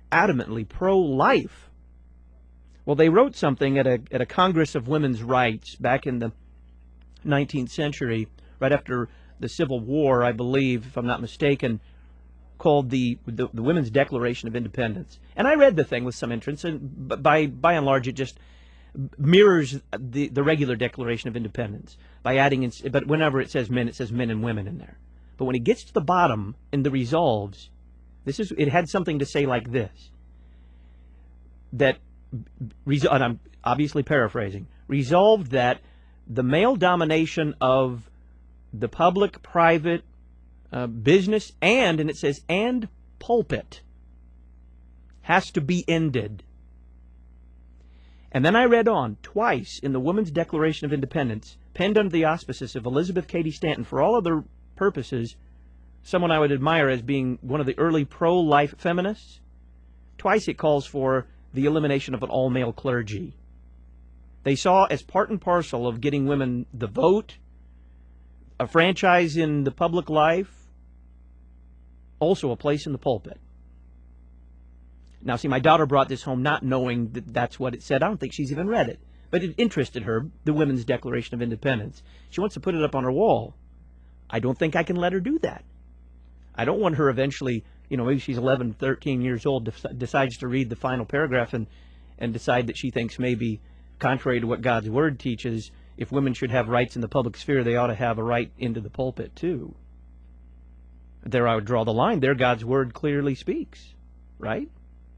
adamantly pro-life. Well, they wrote something at a at a Congress of Women's Rights back in the nineteenth century, right after the Civil War, I believe, if I'm not mistaken, called the, the the Women's Declaration of Independence. And I read the thing with some interest, and by by and large, it just mirrors the the regular Declaration of Independence by adding in, but whenever it says men, it says men and women in there. But when it gets to the bottom in the resolves, this is it had something to say like this: that, and I'm obviously paraphrasing, resolved that the male domination of the public, private, uh, business, and, and it says, and pulpit has to be ended. And then I read on twice in the Women's Declaration of Independence, penned under the auspices of Elizabeth Cady Stanton, for all other purposes, someone I would admire as being one of the early pro-life feminists. Twice it calls for the elimination of an all-male clergy. They saw as part and parcel of getting women the vote, a franchise in the public life, also a place in the pulpit. Now, see, my daughter brought this home not knowing that that's what it said. I don't think she's even read it. But it interested her, the Women's Declaration of Independence. She wants to put it up on her wall. I don't think I can let her do that. I don't want her eventually, you know, maybe she's eleven, thirteen years old, dec- decides to read the final paragraph and, and decide that she thinks maybe, contrary to what God's Word teaches, if women should have rights in the public sphere, they ought to have a right into the pulpit, too. There I would draw the line. There God's Word clearly speaks, right?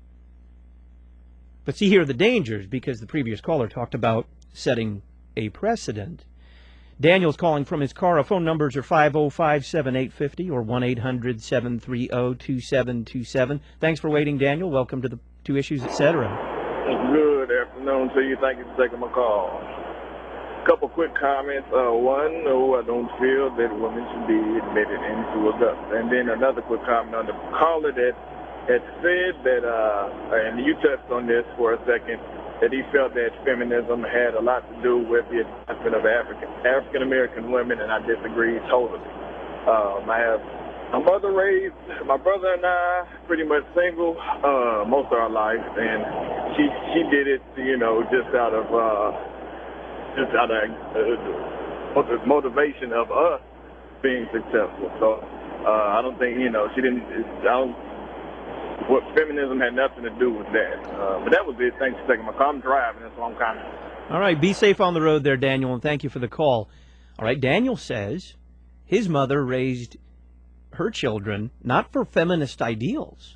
But see, here are the dangers, because the previous caller talked about setting a precedent. Daniel's calling from his car. Our phone numbers are five oh five, seven eight five oh or one eight hundred, seven three oh, two seven two seven. Thanks for waiting, Daniel. Welcome to the Two Issues, et cetera. Good afternoon to you. Thank you for taking my call. A couple quick comments. Uh, one, no, I don't feel that women should be admitted into Augusta. And then another quick comment on the caller that had said that, uh, and you touched on this for a second, that he felt that feminism had a lot to do with the advancement of African African American women, and I disagree totally. Um, I have my mother raised my brother and I pretty much single uh, most of our life, and she she did it, you know, just out of uh, just out of uh, motivation of us being successful. So uh, I don't think, you know, she didn't. I don't. What feminism had nothing to do with that. Uh, but that was it. Thanks for taking my call. I'm driving. That's what I'm kind of. All right. Be safe on the road there, Daniel, and thank you for the call. All right. Daniel says his mother raised her children not for feminist ideals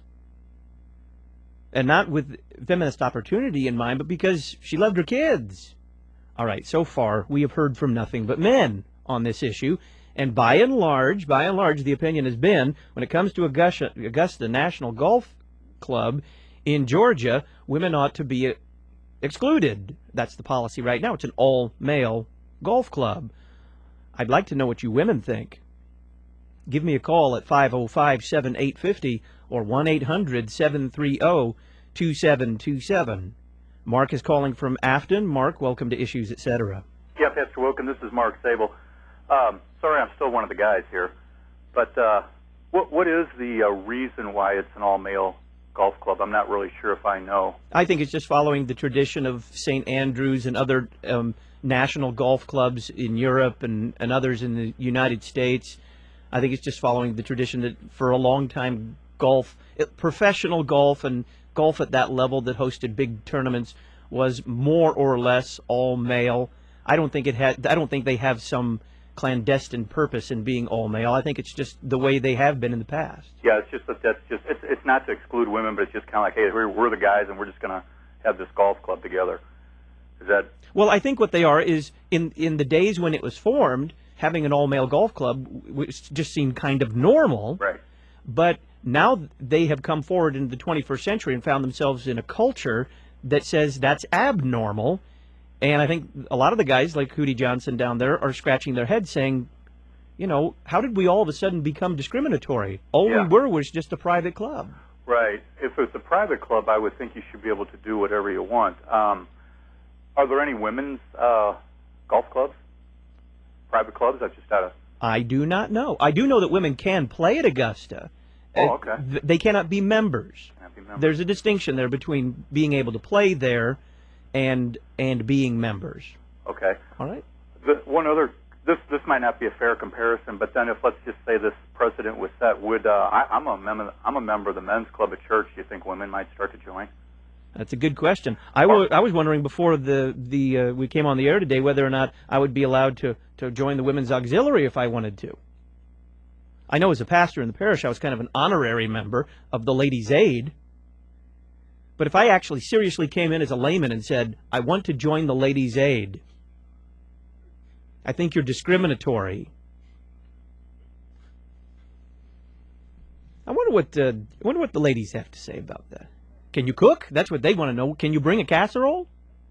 and not with feminist opportunity in mind, but because she loved her kids. All right. So far, we have heard from nothing but men on this issue. And by and large, by and large, the opinion has been, when it comes to Augusta, Augusta National Golf Club in Georgia, women ought to be excluded. That's the policy right now. It's an all-male golf club. I'd like to know what you women think. Give me a call at five oh five, seven eight five oh or one eight hundred, seven three oh, two seven two seven. Mark is calling from Afton. Mark, welcome to Issues, et cetera. Yeah, Pastor Wilkin, this is Mark Sable. Um, sorry, I'm still one of the guys here, but uh, what what is the uh, reason why it's an all-male golf club? I'm not really sure if I know. I think it's just following the tradition of Saint Andrews and other um, national golf clubs in Europe and, and others in the United States. I think it's just following the tradition that for a long time golf, professional golf and golf at that level that hosted big tournaments was more or less all-male. I don't think it had. I don't think they have some clandestine purpose in being all male. I think it's just the way they have been in the past. Yeah, it's just that that's just it's it's not to exclude women, but it's just kind of like, hey, we're, we're the guys, and we're just going to have this golf club together. Is that? Well, I think what they are is in in the days when it was formed, having an all male golf club which just seemed kind of normal. Right. But now they have come forward into the twenty-first century and found themselves in a culture that says that's abnormal. And I think a lot of the guys, like Hootie Johnson down there, are scratching their heads saying, you know, how did we all of a sudden become discriminatory? All yeah. we were was just a private club. Right. If it's a private club, I would think you should be able to do whatever you want. Um, are there any women's uh, golf clubs? Private clubs? I've just out of... I do not know. I do know that women can play at Augusta. Oh, okay. Uh, th- they cannot be members. Can't be members. There's a distinction there between being able to play there and and being members. Okay. All right. The, one other, this this might not be a fair comparison, but then if let's just say this precedent was set, would uh, I, I'm a member I'm a member of the men's club at church. Do you think women might start to join? That's a good question. I, w- I was wondering before the the uh, we came on the air today whether or not I would be allowed to, to join the women's auxiliary if I wanted to. I know as a pastor in the parish I was kind of an honorary member of the Ladies' Aid. But if I actually seriously came in as a layman and said, I want to join the Ladies' Aid, I think you're discriminatory. I wonder what uh, I wonder what the ladies have to say about that. Can you cook? That's what they want to know. Can you bring a casserole?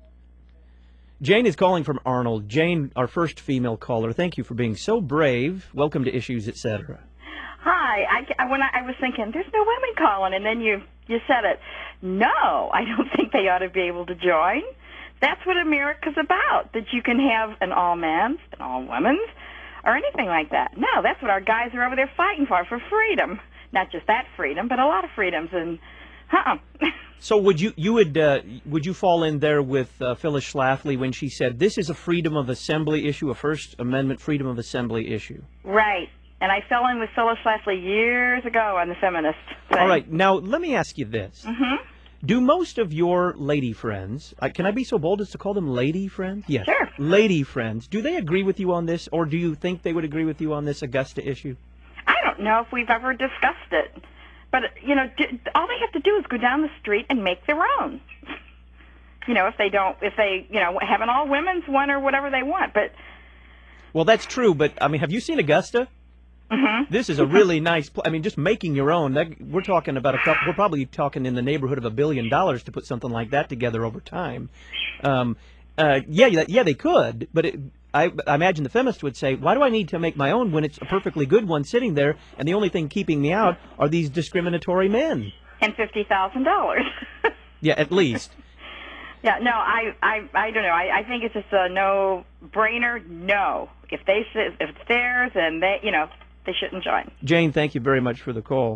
Jane is calling from Arnold. Jane, our first female caller, thank you for being so brave. Welcome to Issues, et cetera. Hi. I, when I, I was thinking, there's no women calling, and then you, you said it. No, I don't think they ought to be able to join. That's what America's about, that you can have an all-men's, an all-women's, or anything like that. No, that's what our guys are over there fighting for, for freedom. Not just that freedom, but a lot of freedoms, and uh-uh. So would you you would uh, would you fall in there with uh, Phyllis Schlafly when she said this is a freedom of assembly issue, a First Amendment freedom of assembly issue? Right. And I fell in with Phyllis Schlafly years ago on the feminist thing. All right. Now let me ask you this: Mm-hmm. do most of your lady friends, uh, can I be so bold as to call them lady friends? Yes. Sure. Lady friends. Do they agree with you on this, or do you think they would agree with you on this Augusta issue? I don't know if we've ever discussed it. But, you know, d- all they have to do is go down the street and make their own. You know, if they don't, if they, you know, have an all-women's one or whatever they want. But Well, that's true, but, I mean, have you seen Augusta? Mm-hmm. This is a really nice pl- I mean, just making your own, that, we're talking about a couple, we're probably talking in the neighborhood of a billion dollars to put something like that together over time. Um, uh, yeah, yeah, yeah, they could, but it, I, I imagine the feminists would say, why do I need to make my own when it's a perfectly good one sitting there, and the only thing keeping me out are these discriminatory men? And fifty thousand dollars. Yeah, at least. Yeah, no, I, I, I don't know. I, I think it's just a no-brainer. No, if they, if it's theirs, and they, you know, they shouldn't join. Jane, thank you very much for the call.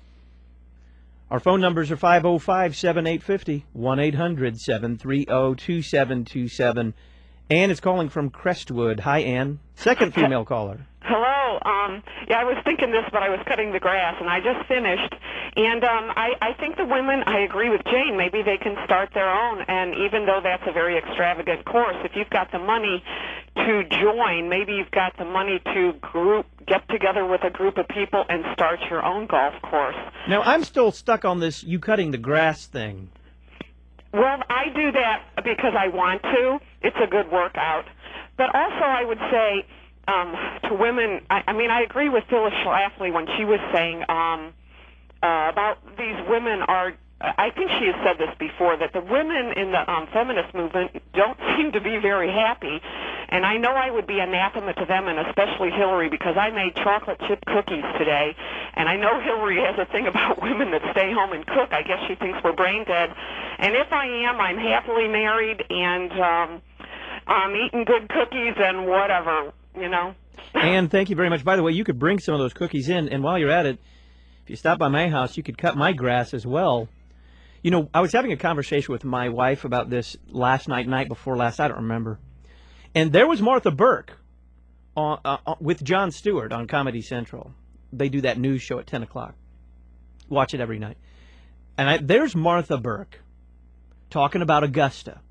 Our phone numbers are five oh five, seven eight five oh, one eight hundred, seven three zero, two seven two seven. Ann is calling from Crestwood. Hi, Ann. Second female caller. Hello. Um, yeah, I was thinking this, but I was cutting the grass, and I just finished. And um, I, I think the women, I agree with Jane, maybe they can start their own. And even though that's a very extravagant course, if you've got the money to join, maybe you've got the money to group, get together with a group of people and start your own golf course. Now, I'm still stuck on this you cutting the grass thing. Well, I do that because I want to. It's a good workout. But also I would say um, to women, I, I mean, I agree with Phyllis Schlafly when she was saying um, uh, about these women are, I think she has said this before, that the women in the um, feminist movement don't seem to be very happy. And I know I would be anathema to them, and especially Hillary, because I made chocolate chip cookies today. And I know Hillary has a thing about women that stay home and cook. I guess she thinks we're brain dead. And if I am, I'm happily married, and um, I'm eating good cookies and whatever, you know. Ann, thank you very much. By the way, you could bring some of those cookies in, and while you're at it, if you stop by my house, you could cut my grass as well. You know, I was having a conversation with my wife about this last night, night before last, I don't remember. And there was Martha Burke on, uh, with Jon Stewart on Comedy Central. They do that news show at ten o'clock. Watch it every night. And I, there's Martha Burke talking about Augusta.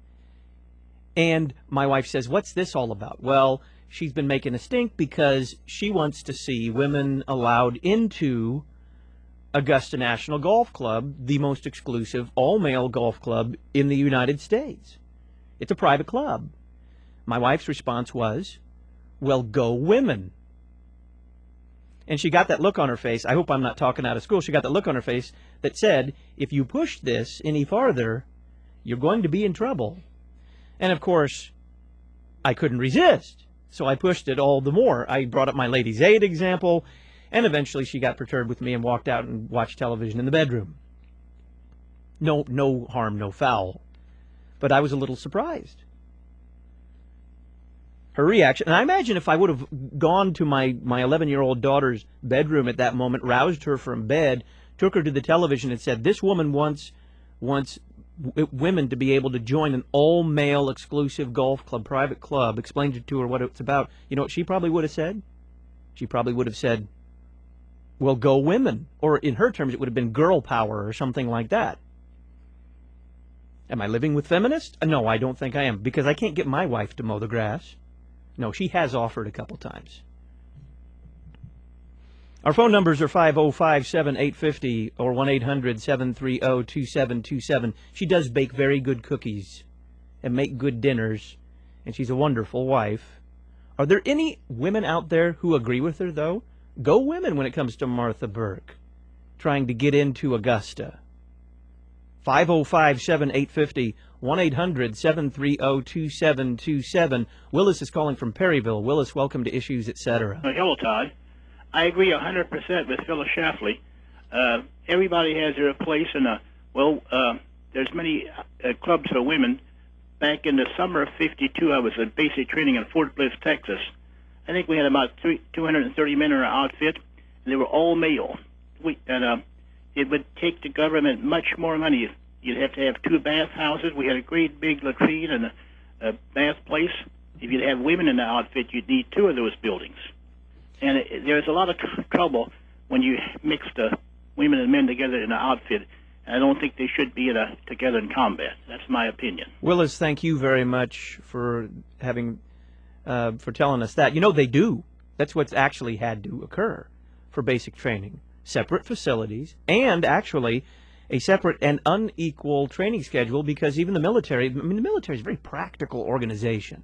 And my wife says, what's this all about? Well, she's been making a stink because she wants to see women allowed into Augusta National Golf Club, the most exclusive all-male golf club in the United States. It's a private club. My wife's response was, well, go women. And she got that look on her face. I hope I'm not talking out of school. She got that look on her face that said, if you push this any farther, you're going to be in trouble. And, of course, I couldn't resist. So I pushed it all the more. I brought up my Ladies' Aid example, and eventually she got perturbed with me and walked out and watched television in the bedroom. No, no harm, no foul. But I was a little surprised. her reaction. And I imagine if I would have gone to my my eleven-year-old daughter's bedroom at that moment, roused her from bed, took her to the television and said, this woman wants wants w- women to be able to join an all-male exclusive golf club, private club, explained it to her what it's about, you know what she probably would have said? She probably would have said, well, go women. Or in her terms, it would have been girl power or something like that. Am I living with feminists? No, I don't think I am, because I can't get my wife to mow the grass. No, she has offered a couple times. Our phone numbers are five oh five, seven eight five oh or one eight hundred, seven three oh, two seven two seven. She does bake very good cookies and make good dinners, and she's a wonderful wife. Are there any women out there who agree with her, though? Go women when it comes to Martha Burke trying to get into Augusta. five oh five, seven eight five oh, one eight hundred, seven three oh, two seven two seven. Willis is calling from Perryville. Willis, welcome to Issues, et cetera. Uh, hello, Todd. I agree one hundred percent with Phyllis Schlafly. Uh, everybody has their place, and, uh, well, uh, there's many uh, clubs for women. Back in the summer of fifty-two, I was at basic training in Fort Bliss, Texas. I think we had about three, two hundred thirty men in our outfit, and they were all male. We, and uh, it would take the government much more money. You'd have to have two bath houses. We had a great big latrine and a, a bath place. If you'd have women in the outfit, you'd need two of those buildings. And it, there's a lot of tr- trouble when you mix the women and men together in an outfit. And I don't think they should be in a, together in combat. That's my opinion. Willis, thank you very much for having uh, for telling us that. You know, they do. That's what's actually had to occur for basic training. Separate facilities and actually a separate and unequal training schedule, because even the military, I mean, the military is a very practical organization.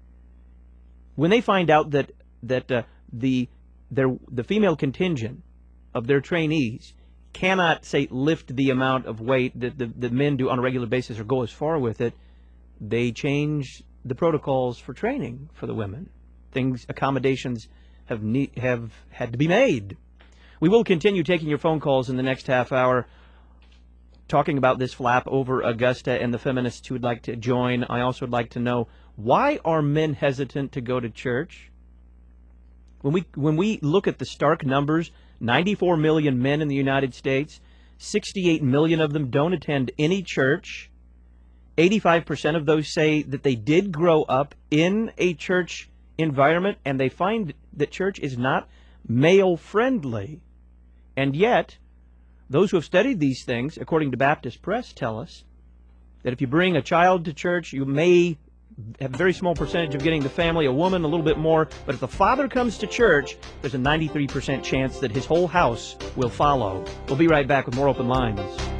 When they find out that that uh, the their the female contingent of their trainees cannot, say, lift the amount of weight that the, the men do on a regular basis or go as far with it, they change the protocols for training for the women. Things, accommodations have ne- have had to be made. We will continue taking your phone calls in the next half hour, talking about this flap over Augusta and the feminists who would like to join. I also would like to know, why are men hesitant to go to church? When we when we look at the stark numbers, ninety-four million men in the United States, sixty-eight million of them don't attend any church. eighty-five percent of those say that they did grow up in a church environment, and they find that church is not male-friendly. And yet, those who have studied these things, according to Baptist Press, tell us that if you bring a child to church, you may have a very small percentage of getting the family, a woman, a little bit more. But if the father comes to church, there's a ninety-three percent chance that his whole house will follow. We'll be right back with more Open Lines.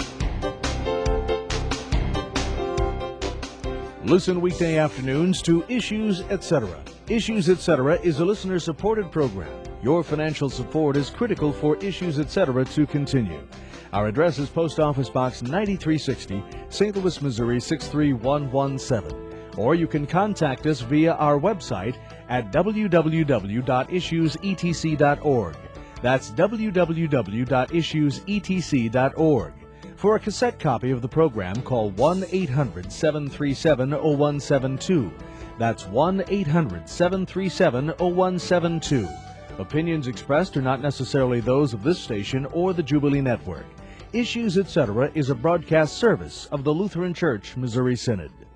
Listen weekday afternoons to Issues, et cetera. Issues, et cetera is a listener-supported program. Your financial support is critical for Issues, et cetera to continue. Our address is Post Office Box ninety-three sixty, Saint Louis, Missouri six three one one seven. Or you can contact us via our website at w w w dot issues e t c dot org. That's w w w dot issues e t c dot org. For a cassette copy of the program, call one eight hundred, seven three seven, zero one seven two. That's one eight hundred, seven three seven, zero one seven two. Opinions expressed are not necessarily those of this station or the Jubilee Network. Issues, et cetera is a broadcast service of the Lutheran Church Missouri Synod.